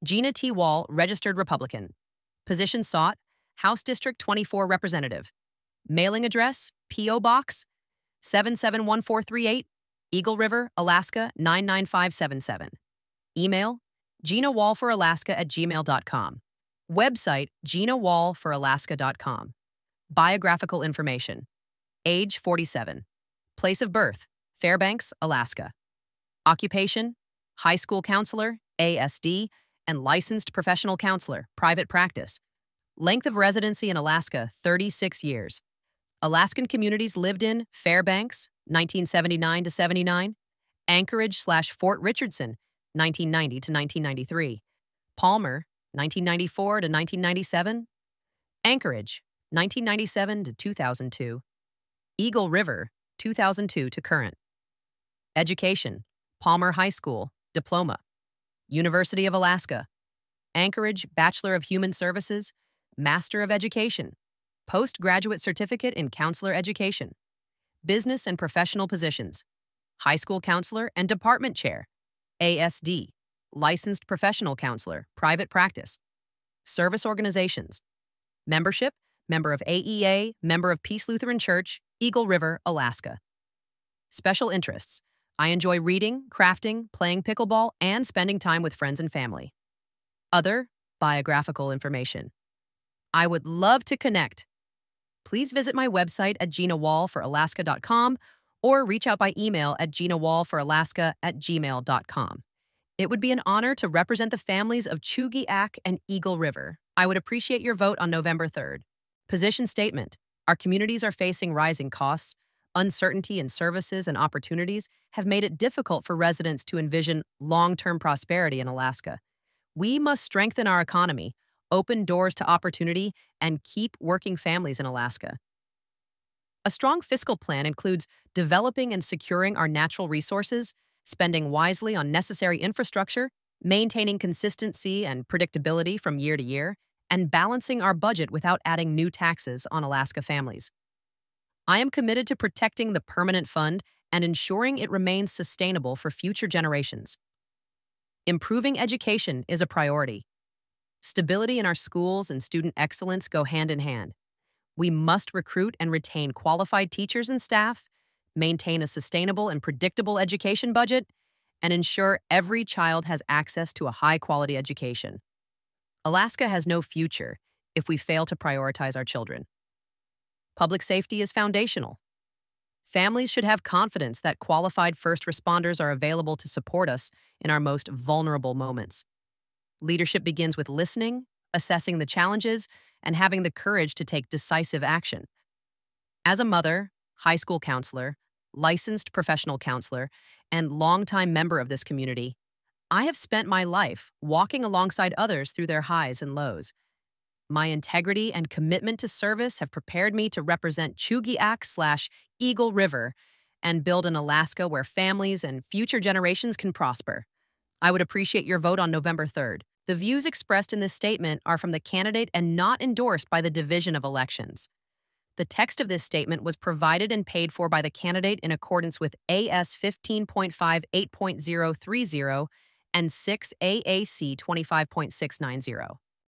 Gina T. Wall, registered Republican. Position sought, House District 24 Representative. Mailing address, P.O. Box 771438, Eagle River, Alaska 99577. Email, ginawallforalaska@gmail.com. Website, ginawallforalaska.com. Biographical information. Age 47. Place of birth, Fairbanks, Alaska. Occupation, high school counselor, ASD, and licensed professional counselor, private practice. Length of residency in Alaska, 36 years. Alaskan communities lived in Fairbanks, 1979 to 79, Anchorage/Fort Richardson, 1990 to 1993, Palmer, 1994 to 1997, Anchorage, 1997 to 2002, Eagle River, 2002 to current. Education, Palmer High School, diploma. University of Alaska, Anchorage Bachelor of Human Services, Master of Education, Postgraduate Certificate in Counselor Education, Business and Professional Positions, High School Counselor and Department Chair, ASD, Licensed Professional Counselor, Private Practice, Service Organizations, Membership, Member of AEA, Member of Peace Lutheran Church, Eagle River, Alaska. Special interests, I enjoy reading, crafting, playing pickleball, and spending time with friends and family. Other biographical information. I would love to connect. Please visit my website at ginawallforalaska.com or reach out by email at ginawallforalaska@gmail.com. It would be an honor to represent the families of Chugiak and Eagle River. I would appreciate your vote on November 3rd. Position statement. Our communities are facing rising costs. Uncertainty in services and opportunities have made it difficult for residents to envision long-term prosperity in Alaska. We must strengthen our economy, open doors to opportunity, and keep working families in Alaska. A strong fiscal plan includes developing and securing our natural resources, spending wisely on necessary infrastructure, maintaining consistency and predictability from year to year, and balancing our budget without adding new taxes on Alaska families. I am committed to protecting the permanent fund and ensuring it remains sustainable for future generations. Improving education is a priority. Stability in our schools and student excellence go hand in hand. We must recruit and retain qualified teachers and staff, maintain a sustainable and predictable education budget, and ensure every child has access to a high-quality education. Alaska has no future if we fail to prioritize our children. Public safety is foundational. Families should have confidence that qualified first responders are available to support us in our most vulnerable moments. Leadership begins with listening, assessing the challenges, and having the courage to take decisive action. As a mother, high school counselor, licensed professional counselor, and longtime member of this community, I have spent my life walking alongside others through their highs and lows. My integrity and commitment to service have prepared me to represent Chugiak/Eagle River and build an Alaska where families and future generations can prosper. I would appreciate your vote on November 3rd. The views expressed in this statement are from the candidate and not endorsed by the Division of Elections. The text of this statement was provided and paid for by the candidate in accordance with AS 15.5 8.030 and 6 AAC 25.690.